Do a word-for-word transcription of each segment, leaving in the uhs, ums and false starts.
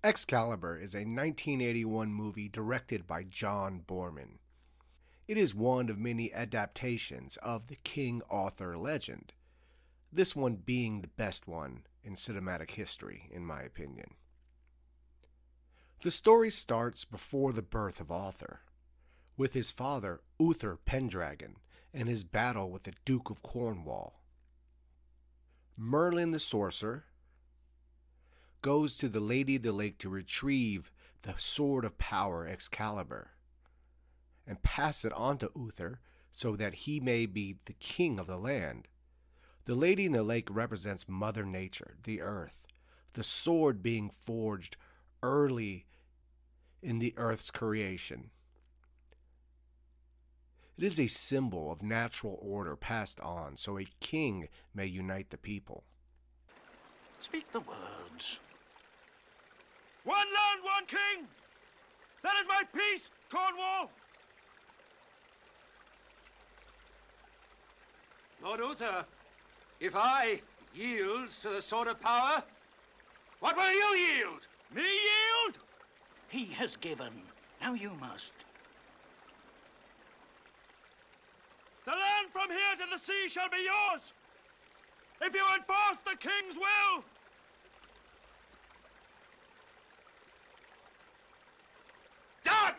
Excalibur is a nineteen eighty-one movie directed by John Boorman. It is one of many adaptations of the King Arthur legend, this one being the best one in cinematic history, in my opinion. The story starts before the birth of Arthur, with his father, Uther Pendragon, and his battle with the Duke of Cornwall. Merlin the sorcerer goes to the Lady of the Lake to retrieve the Sword of Power Excalibur and pass it on to Uther so that he may be the king of the land. The Lady in the Lake represents Mother Nature, the earth, the sword being forged early in the earth's creation. It is a symbol of natural order passed on so a king may unite the people. Speak the words. One land, one king! That is my peace, Cornwall! Lord Uther, if I yield to the Sword of Power, what will you yield? Me yield? He has given. Now you must. The land from here to the sea shall be yours, if you enforce the king's will. Done!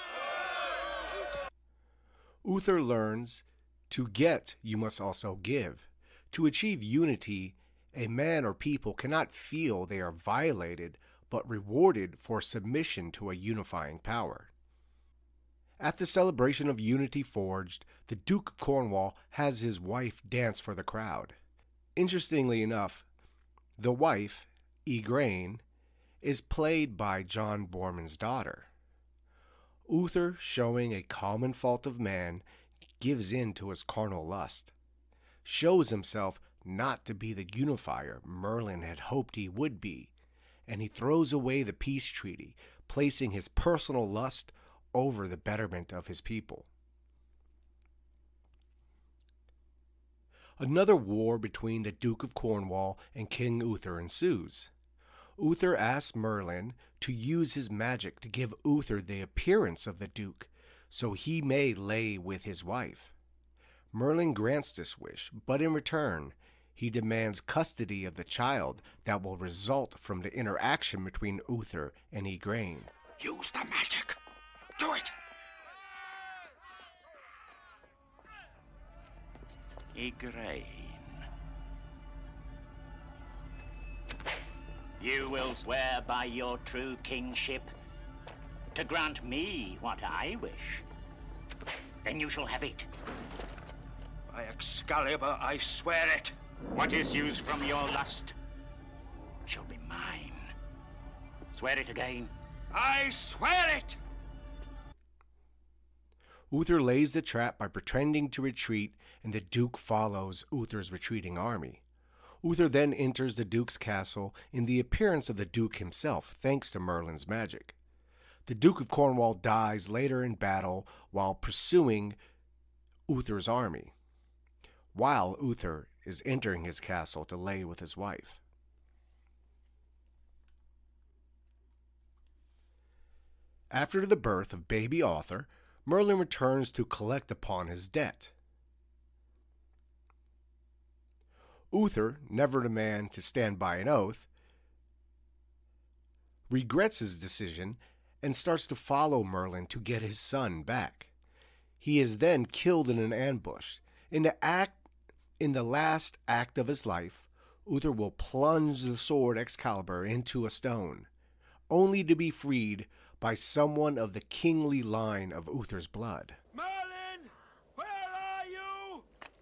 Uther learns, to get, you must also give. To achieve unity, a man or people cannot feel they are violated, but rewarded for submission to a unifying power. At the celebration of Unity Forged, the Duke of Cornwall has his wife dance for the crowd. Interestingly enough, the wife, Igraine, is played by John Boorman's daughter. Uther, showing a common fault of man, gives in to his carnal lust, shows himself not to be the unifier Merlin had hoped he would be, and he throws away the peace treaty, placing his personal lust over the betterment of his people. Another war between the Duke of Cornwall and King Uther ensues. Uther asks Merlin to use his magic to give Uther the appearance of the Duke, so he may lay with his wife. Merlin grants this wish, but in return, he demands custody of the child that will result from the interaction between Uther and Igraine. Use the magic. Do it. Igraine. You will swear by your true kingship to grant me what I wish. Then you shall have it. By Excalibur, I swear it. What issues from your lust shall be mine. Swear it again. I swear it! Uther lays the trap by pretending to retreat, and the Duke follows Uther's retreating army. Uther then enters the Duke's castle in the appearance of the Duke himself, thanks to Merlin's magic. The Duke of Cornwall dies later in battle while pursuing Uther's army, while Uther is entering his castle to lay with his wife. After the birth of baby Arthur, Merlin returns to collect upon his debt. Uther, never the man to stand by an oath, regrets his decision and starts to follow Merlin to get his son back. He is then killed in an ambush. In the act, in the last act of his life, Uther will plunge the sword Excalibur into a stone, only to be freed by someone of the kingly line of Uther's blood. Merlin, where are you?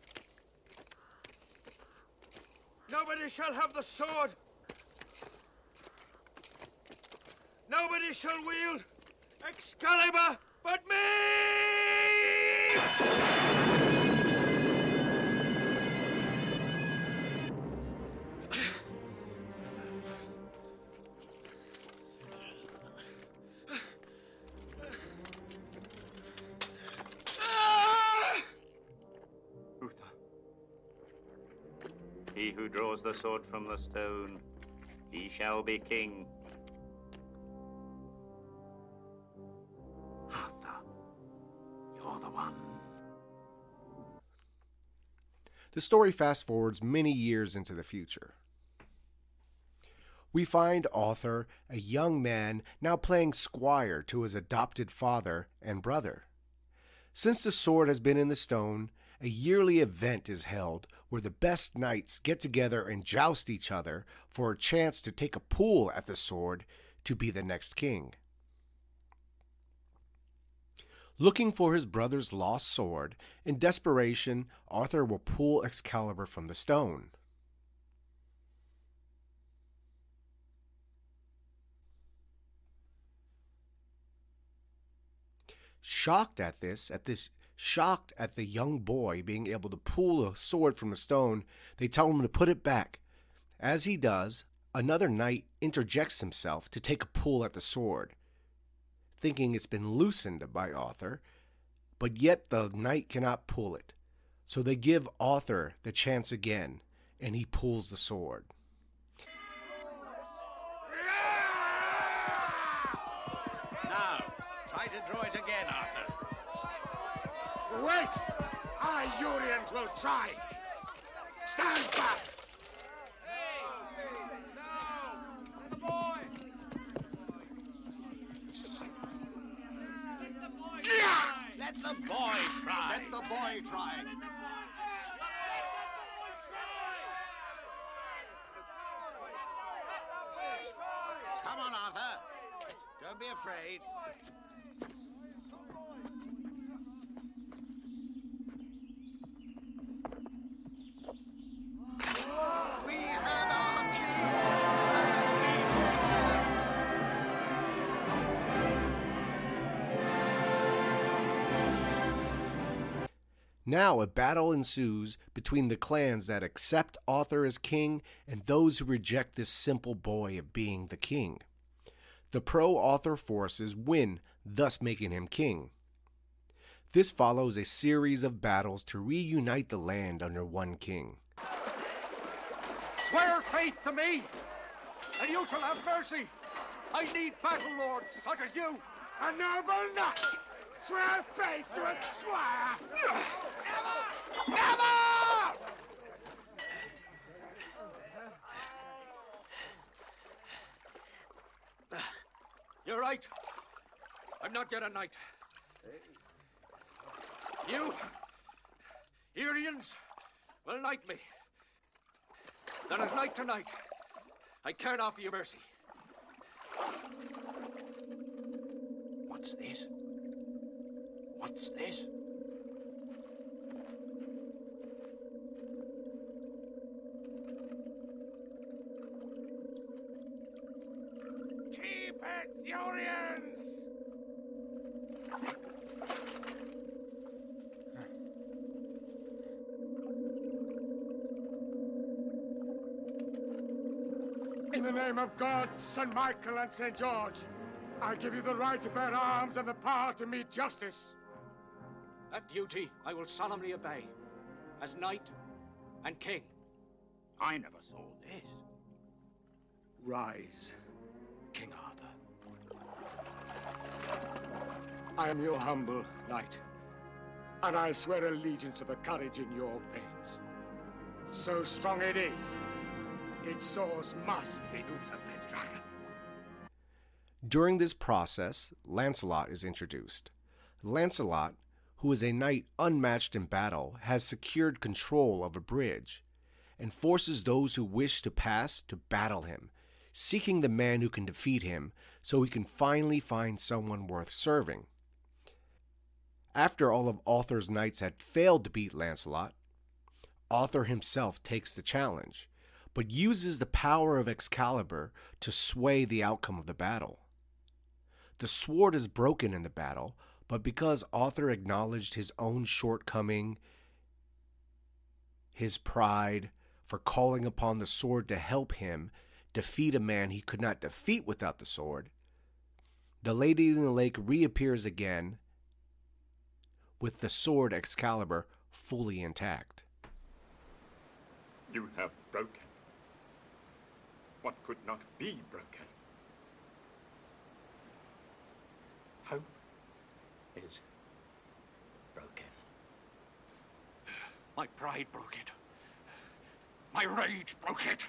Nobody shall have the sword. Nobody shall wield Excalibur but me! He who draws the sword from the stone, he shall be king. You're the one. The story fast forwards many years into the future. We find Arthur, a young man, now playing squire to his adopted father and brother. Since the sword has been in the stone, a yearly event is held where the best knights get together and joust each other for a chance to take a pull at the sword to be the next king. Looking for his brother's lost sword, in desperation, Arthur will pull Excalibur from the stone. Shocked at this, at this, shocked at the young boy being able to pull a sword from the stone, they tell him to put it back. As he does, another knight interjects himself to take a pull at the sword, thinking it's been loosened by Arthur, but yet the knight cannot pull it. So they give Arthur the chance again, and he pulls the sword. Now, try to draw it again, Arthur. Wait! I, Urians, will try. Stand back! Let the boy try. Let the boy try. Come on, Arthur. Don't be afraid. We have our king. Thanks be to God. Now a battle ensues between the clans that accept Arthur as king and those who reject this simple boy of being the king. The pro-Arthur forces win, thus making him king. This follows a series of battles to reunite the land under one king. Swear faith to me, and you shall have mercy. I need battle lords such as you. A noble knight! Swear faith to a squire! Never! Never! You're right. I'm not yet a knight. You, Irians, will knight me. Then as knight to knight, I can't offer you mercy. What's this? What's this? Keep it, Urians! In the name of God, Saint Michael and Saint George, I give you the right to bear arms and the power to meet justice. That duty I will solemnly obey, as knight and king. I never saw this. Rise, King Arthur. I am your humble knight, and I swear allegiance to the courage in your veins. So strong it is, its source must be Uther Pendragon. During this process, Lancelot is introduced. Lancelot, who is a knight unmatched in battle, has secured control of a bridge, and forces those who wish to pass to battle him, seeking the man who can defeat him so he can finally find someone worth serving. After all of Arthur's knights had failed to beat Lancelot, Arthur himself takes the challenge, but uses the power of Excalibur to sway the outcome of the battle. The sword is broken in the battle, but because Arthur acknowledged his own shortcoming, his pride for calling upon the sword to help him defeat a man he could not defeat without the sword, the Lady in the Lake reappears again with the sword Excalibur fully intact. You have broken what could not be broken. Hope is My pride broke it. My rage broke it.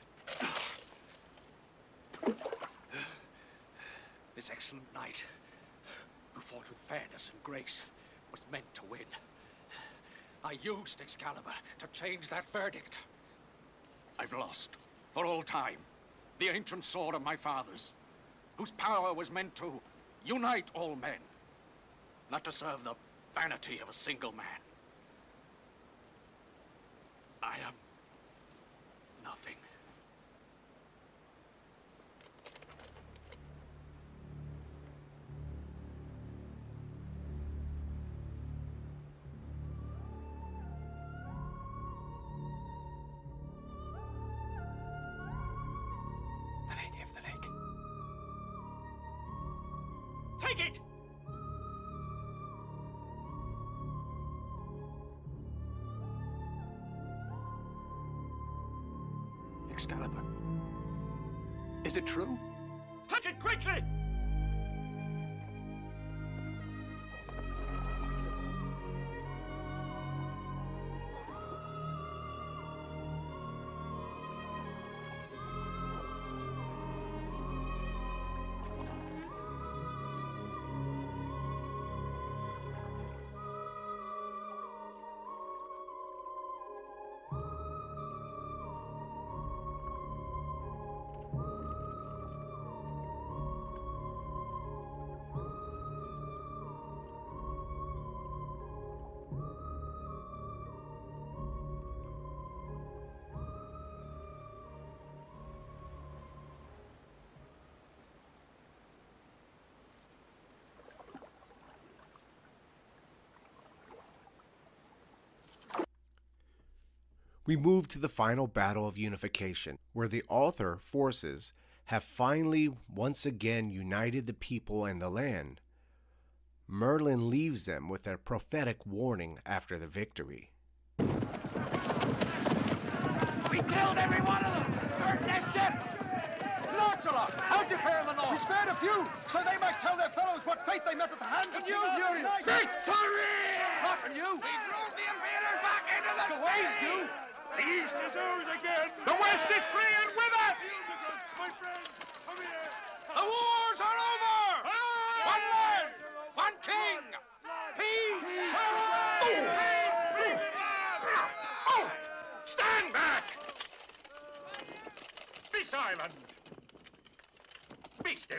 This excellent knight, who fought with fairness and grace, was meant to win. I used Excalibur to change that verdict. I've lost, for all time, the ancient sword of my fathers, whose power was meant to unite all men, not to serve the vanity of a single man. I am nothing. The Lady of the Lake. Take it! Excalibur. Is it true? Take it quickly! We move to the final battle of unification, where the Arthur forces have finally once again united the people and the land. Merlin leaves them with a prophetic warning after the victory. We killed every one of them! Burnt their ships! Lancelot, how'd you fare in the north? We spared a few, so they might tell their fellows what fate they met at the hands of And you, King Arthur Furious! tonight. Victory! Not from you! We drove the invaders back into the Go away, sea! you! The East is ours again! The West is free and with us! My friend, come here! The wars are over! One land! One king! Peace! Oh! Stand back! Be silent! Be still!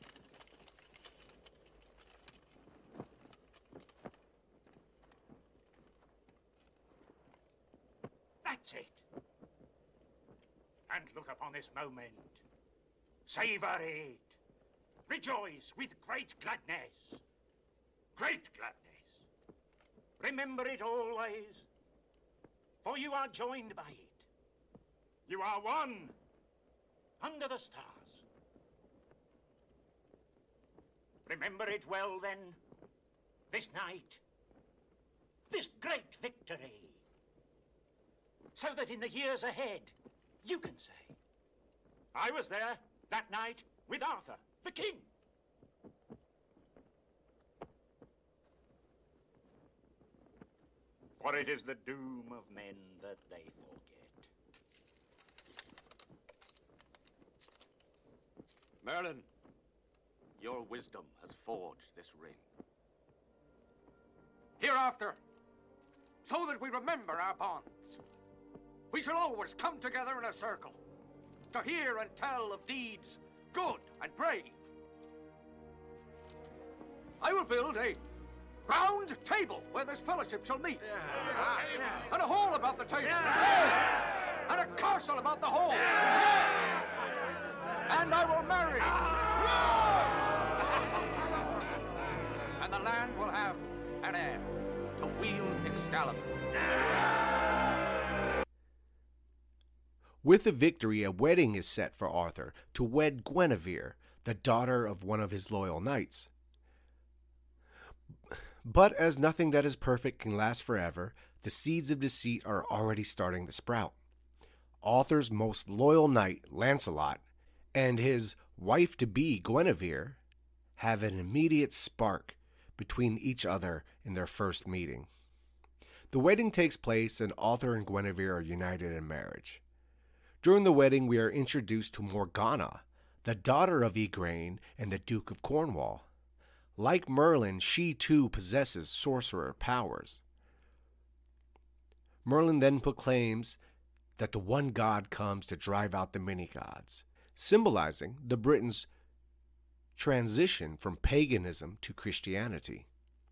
That's it. And look upon this moment. Savor it. Rejoice with great gladness. Great gladness. Remember it always, for you are joined by it. You are one under the stars. Remember it well, then, this night, this great victory, so that in the years ahead, you can say, I was there that night with Arthur, the king. For it is the doom of men that they forget. Merlin, your wisdom has forged this ring. Hereafter, so that we remember our bonds, we shall always come together in a circle to hear and tell of deeds good and brave. I will build a round table where this fellowship shall meet, and a hall about the table, and a castle about the hall, and I will marry, and the land will have an heir to wield Excalibur. With the victory, a wedding is set for Arthur to wed Guinevere, the daughter of one of his loyal knights. But as nothing that is perfect can last forever, the seeds of deceit are already starting to sprout. Arthur's most loyal knight, Lancelot, and his wife-to-be, Guinevere, have an immediate spark between each other in their first meeting. The wedding takes place and Arthur and Guinevere are united in marriage. During the wedding, we are introduced to Morgana, the daughter of Igraine and the Duke of Cornwall. Like Merlin, she too possesses sorcerer powers. Merlin then proclaims that the one god comes to drive out the many gods, symbolizing the Britons' transition from paganism to Christianity.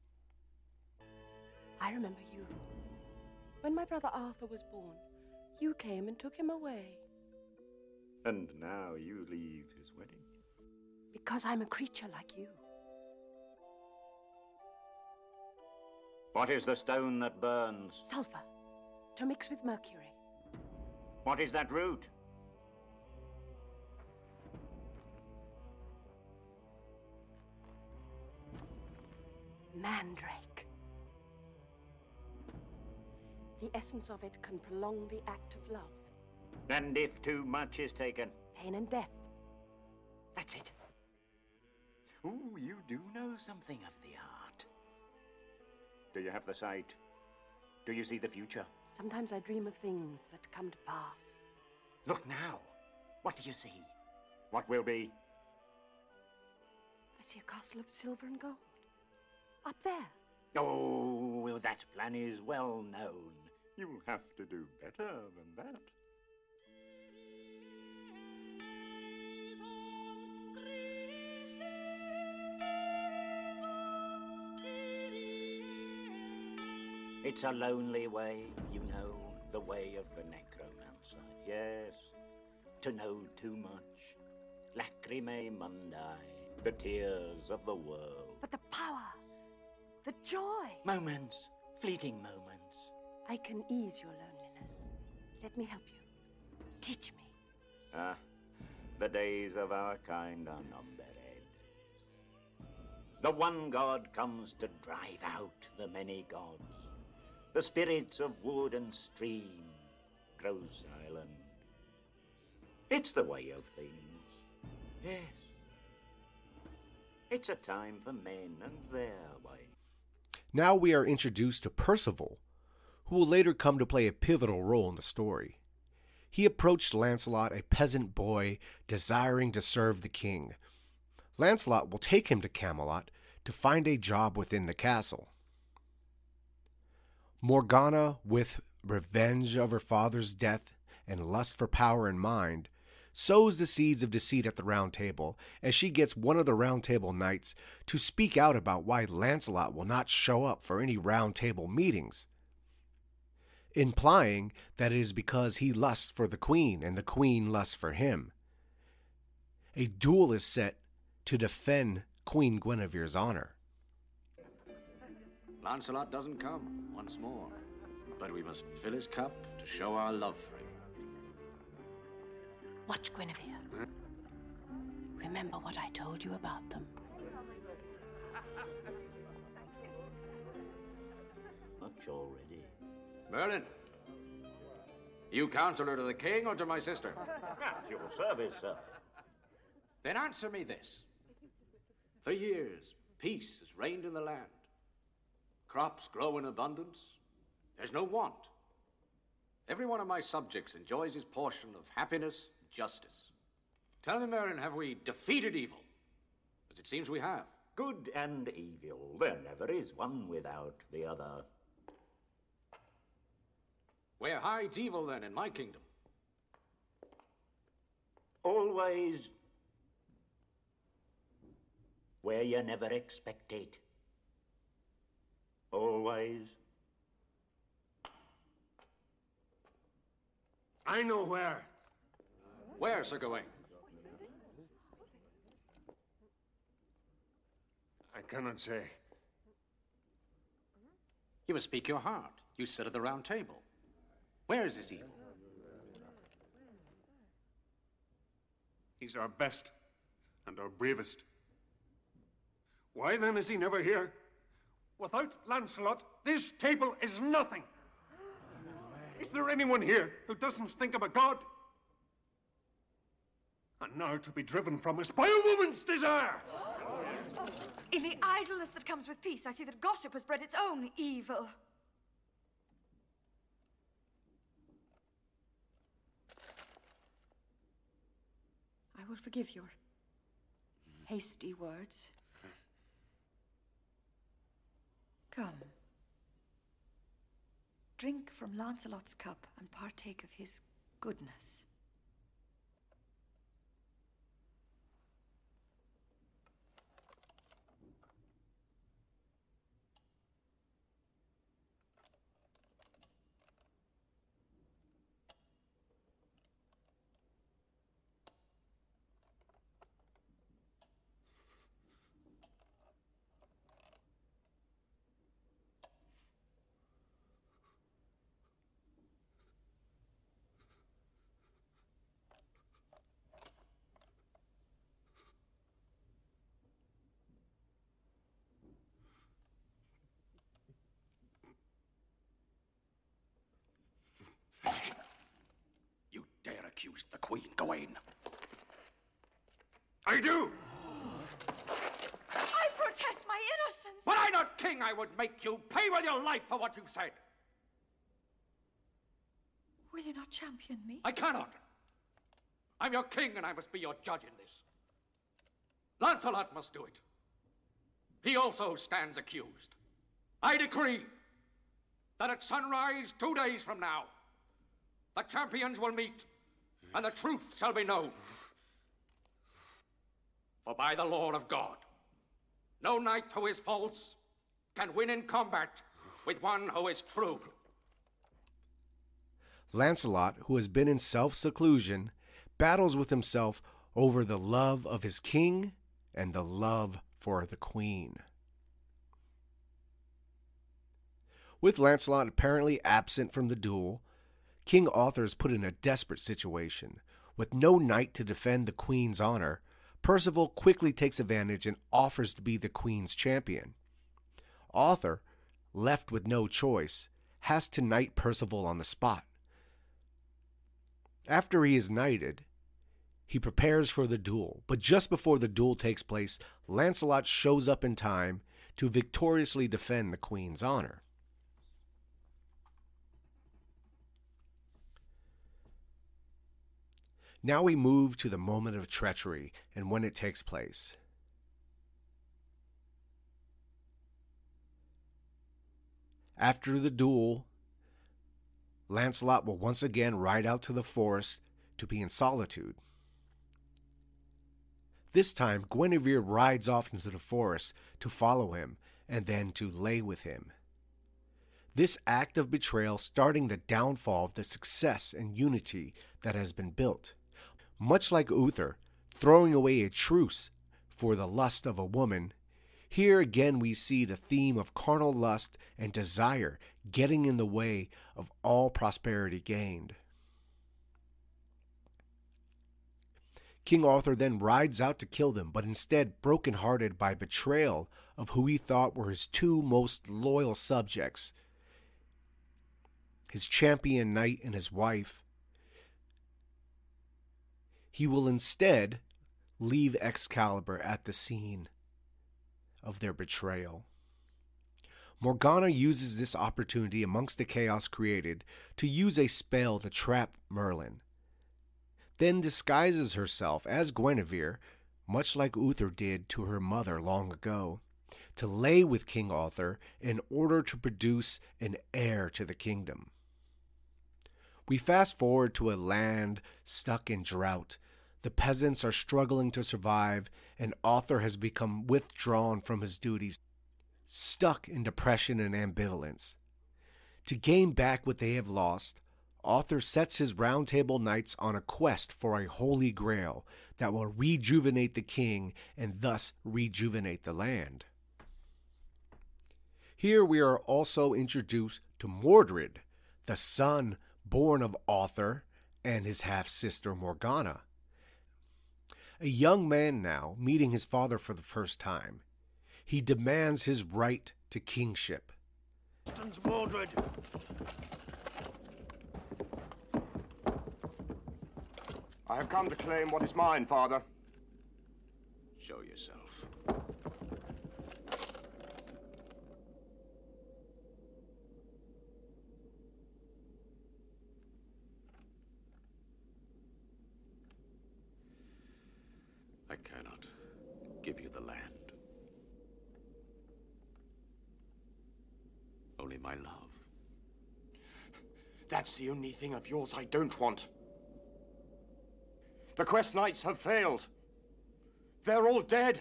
I remember you. When my brother Arthur was born, you came and took him away. And now you leave his wedding. Because I'm a creature like you. What is the stone that burns? Sulfur, to mix with mercury. What is that root? Mandrake. The essence of it can prolong the act of love. And if too much is taken? Pain and death. That's it. Ooh, you do know something of the art. Do you have the sight? Do you see the future? Sometimes I dream of things that come to pass. Look now. What do you see? What will be? I see a castle of silver and gold. Up there. Oh, that plan is well known. You'll have to do better than that. It's a lonely way, you know, the way of the necromancer. Yes, to know too much. Lacrimae mundi, the tears of the world. But the power, the joy. Moments, fleeting moments. I can ease your loneliness. Let me help you. Teach me. Ah, the days of our kind are numbered. The one god comes to drive out the many gods. The spirits of wood and stream grow silent. It's the way of things. Yes. It's a time for men and their way. Now we are introduced to Percival, who will later come to play a pivotal role in the story. He approached Lancelot, a peasant boy desiring to serve the king. Lancelot will take him to Camelot to find a job within the castle. Morgana, with revenge of her father's death and lust for power in mind, sows the seeds of deceit at the Round Table as she gets one of the Round Table knights to speak out about why Lancelot will not show up for any Round Table meetings, implying that it is because he lusts for the queen and the queen lusts for him. A duel is set to defend Queen Guinevere's honor. Lancelot doesn't come once more, but we must fill his cup to show our love for him. Watch Guinevere. Remember what I told you about them. Much already. Merlin, you counselor to the king or to my sister? At your service, sir. Then answer me this. For years, peace has reigned in the land. Crops grow in abundance. There's no want. Every one of my subjects enjoys his portion of happiness and justice. Tell me, Merlin, have we defeated evil? As it seems we have. Good and evil. There never is one without the other. Where hides evil, then, in my kingdom? Always where you never expect it. Always. I know where. Where, Sir Gawain? I cannot say. You must speak your heart. You sit at the Round Table. Where is this evil? He's our best and our bravest. Why then is he never here? Without Lancelot, this table is nothing. Is there anyone here who doesn't think of a god? And now to be driven from us by a woman's desire! In the idleness that comes with peace, I see that gossip has bred its own evil. I will forgive your hasty words. Come. Drink from Lancelot's cup and partake of his goodness. You dare accuse the Queen, Gawain? I do! I protest my innocence! Were I not king, I would make you pay with your life for what you've said. Will you not champion me? I cannot. I'm your king, and I must be your judge in this. Lancelot must do it. He also stands accused. I decree that at sunrise two days from now, the champions will meet, and the truth shall be known. For by the law of God, no knight who is false can win in combat with one who is true. Lancelot, who has been in self-seclusion, battles with himself over the love of his king and the love for the queen. With Lancelot apparently absent from the duel, King Arthur is put in a desperate situation. With no knight to defend the queen's honor, Percival quickly takes advantage and offers to be the queen's champion. Arthur, left with no choice, has to knight Percival on the spot. After he is knighted, he prepares for the duel, but just before the duel takes place, Lancelot shows up in time to victoriously defend the queen's honor. Now we move to the moment of treachery and when it takes place. After the duel, Lancelot will once again ride out to the forest to be in solitude. This time, Guinevere rides off into the forest to follow him and then to lay with him. This act of betrayal starting the downfall of the success and unity that has been built. Much like Uther throwing away a truce for the lust of a woman, here again we see the theme of carnal lust and desire getting in the way of all prosperity gained. King Arthur then rides out to kill them, but instead brokenhearted by betrayal of who he thought were his two most loyal subjects, his champion knight and his wife, he will instead leave Excalibur at the scene of their betrayal. Morgana uses this opportunity amongst the chaos created to use a spell to trap Merlin, then disguises herself as Guinevere, much like Uther did to her mother long ago, to lay with King Arthur in order to produce an heir to the kingdom. We fast forward to a land stuck in drought. The peasants are struggling to survive, and Arthur has become withdrawn from his duties, stuck in depression and ambivalence. To gain back what they have lost, Arthur sets his Round Table Knights on a quest for a holy grail that will rejuvenate the king and thus rejuvenate the land. Here we are also introduced to Mordred, the son born of Arthur and his half-sister Morgana. A young man now, meeting his father for the first time, he demands his right to kingship. Mordred. I have come to claim what is mine, father. Show yourself. I cannot give you the land. Only my love. That's the only thing of yours I don't want. The Quest Knights have failed. They're all dead.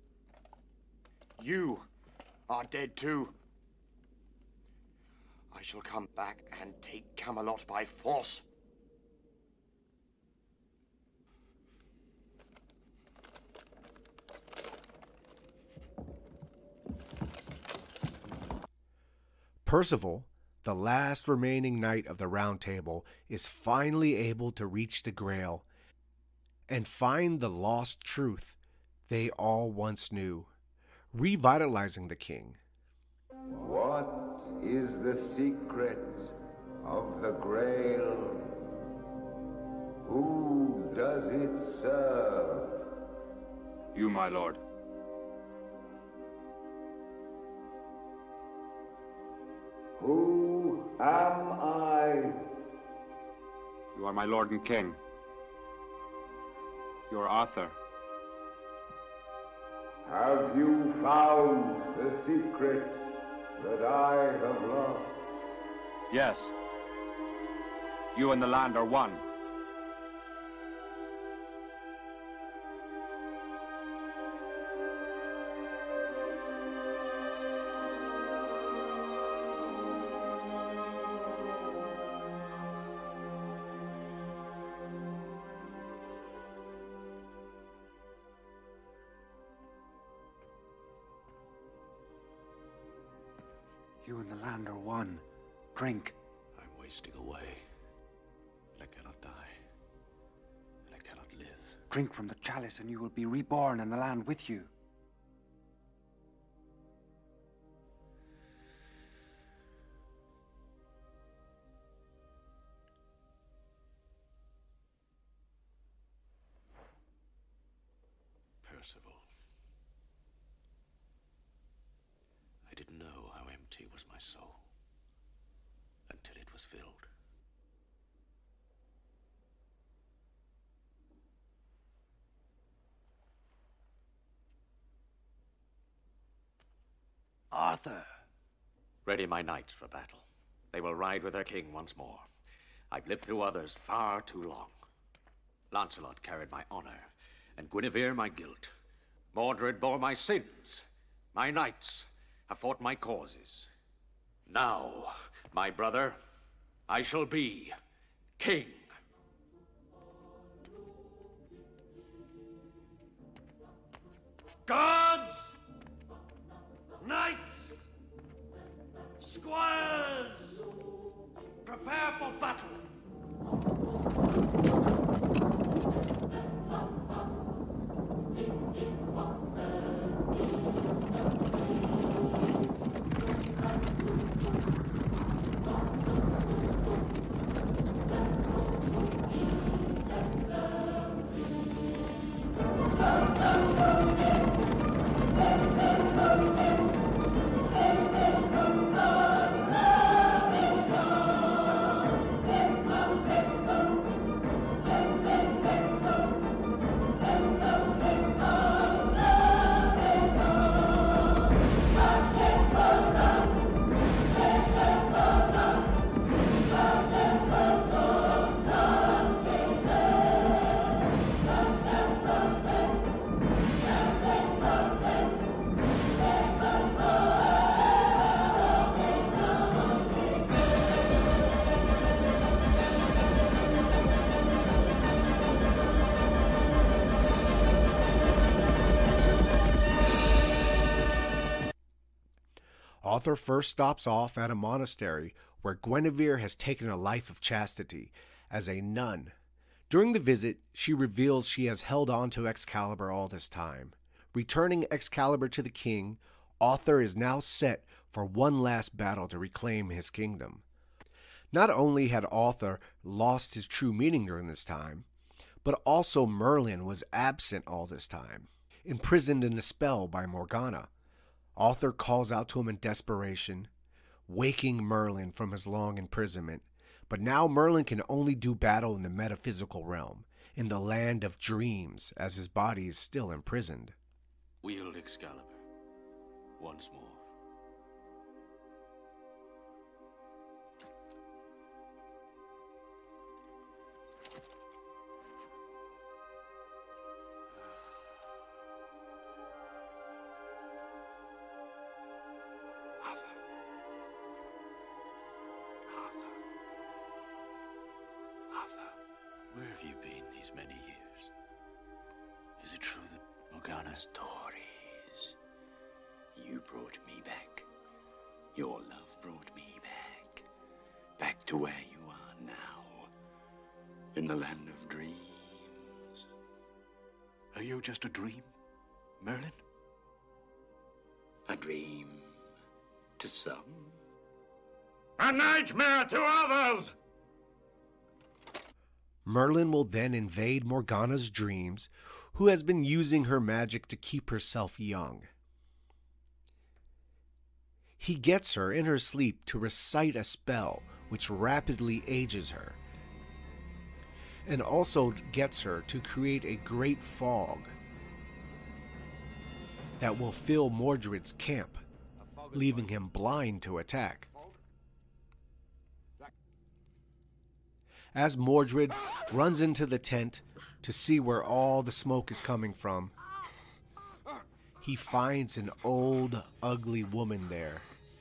You are dead too. I shall come back and take Camelot by force. Percival, the last remaining knight of the Round Table, is finally able to reach the Grail and find the lost truth they all once knew, revitalizing the king. What is the secret of the Grail? Who does it serve? You, my lord. Who am I? You are my lord and king. You are Arthur. Have you found the secret that I have lost? Yes. You and the land are one. You and the land are one. Drink. I'm wasting away. I cannot die. And I cannot live. Drink from the chalice and you will be reborn and the land with you. Percival. I didn't know how empty was my soul until it was filled. Arthur! Ready my knights for battle. They will ride with their king once more. I've lived through others far too long. Lancelot carried my honor, and Guinevere my guilt. Mordred bore my sins. My knights have fought my causes. Now, my brother, I shall be king. Guards! Knights! Squires! Prepare for battle! Arthur first stops off at a monastery where Guinevere has taken a life of chastity as a nun. During the visit, she reveals she has held on to Excalibur all this time. Returning Excalibur to the king, Arthur is now set for one last battle to reclaim his kingdom. Not only had Arthur lost his true meaning during this time, but also Merlin was absent all this time, imprisoned in a spell by Morgana. Arthur calls out to him in desperation, waking Merlin from his long imprisonment. But now Merlin can only do battle in the metaphysical realm, in the land of dreams as his body is still imprisoned. Wield Excalibur once more. Where have you been these many years? Is it true that Morgana's Stories. You brought me back. Your love brought me back. Back to where you are now. In the land of dreams. Are you just a dream, Merlin? A dream to some. A nightmare to others! Merlin will then invade Morgana's dreams, who has been using her magic to keep herself young. He gets her in her sleep to recite a spell which rapidly ages her, and also gets her to create a great fog that will fill Mordred's camp, leaving him blind to attack. As Mordred runs into the tent to see where all the smoke is coming from, he finds an old, ugly woman there,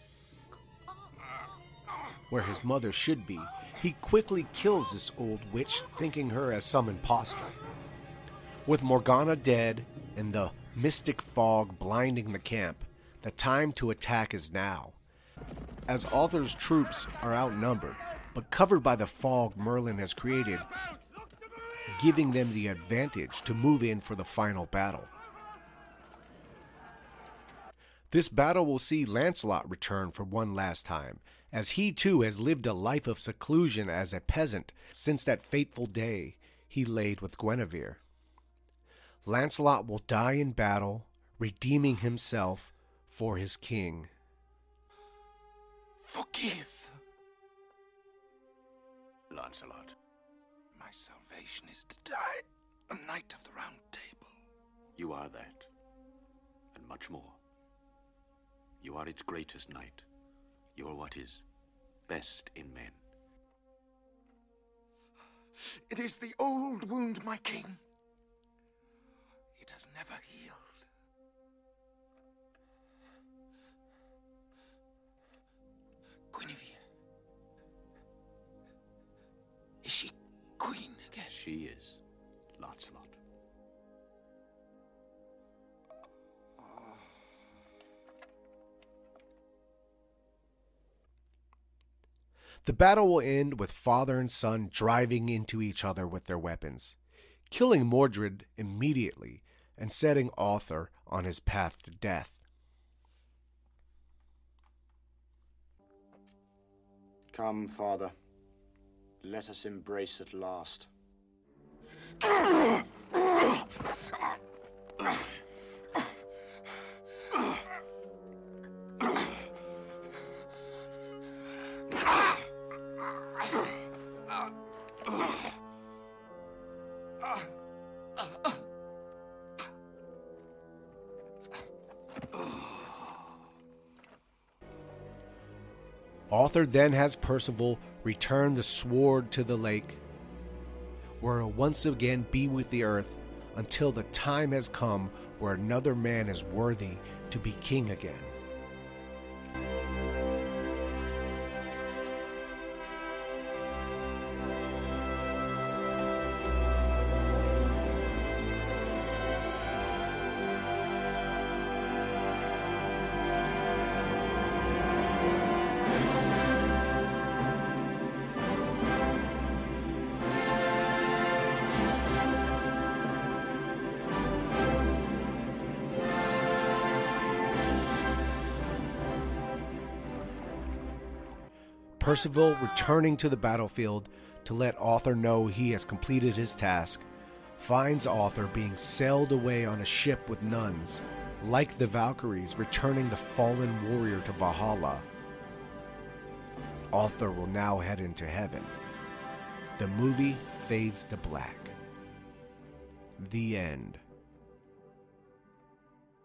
where his mother should be. He quickly kills this old witch, thinking her as some imposter. With Morgana dead and the mystic fog blinding the camp, the time to attack is now. As Arthur's troops are outnumbered, but covered by the fog Merlin has created, giving them the advantage to move in for the final battle. This battle will see Lancelot return for one last time, as he too has lived a life of seclusion as a peasant since that fateful day he laid with Guinevere. Lancelot will die in battle, redeeming himself for his king. Forgive. Lancelot. My salvation is to die a knight of the Round Table. You are that, and much more. You are its greatest knight. You are what is best in men. It is the old wound, my king. It has never healed. Guinevere. Is she queen again? She is, Lancelot. The battle will end with father and son driving into each other with their weapons, killing Mordred immediately and setting Arthur on his path to death. Come, father. Let us embrace at last. Arthur then has Percival return the sword to the lake, where it will once again be with the earth until the time has come where another man is worthy to be king again. Percival returning to the battlefield to let Arthur know he has completed his task, finds Arthur being sailed away on a ship with nuns, like the Valkyries returning the fallen warrior to Valhalla. Arthur will now head into heaven. The movie fades to black. The end.